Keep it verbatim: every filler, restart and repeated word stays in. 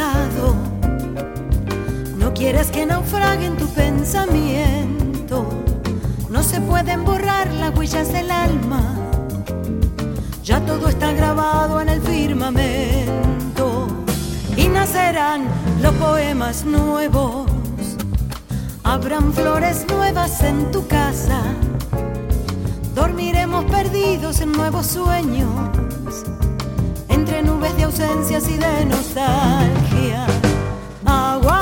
pasado. No quieres que naufrague en tu pensamiento. No se pueden borrar las huellas del alma. Ya todo está grabado en el firmamento. Y nacerán los poemas nuevos. Habrán flores nuevas en tu casa. Dormiremos perdidos en nuevos sueños, entre nubes de ausencias y de nostalgia. Agua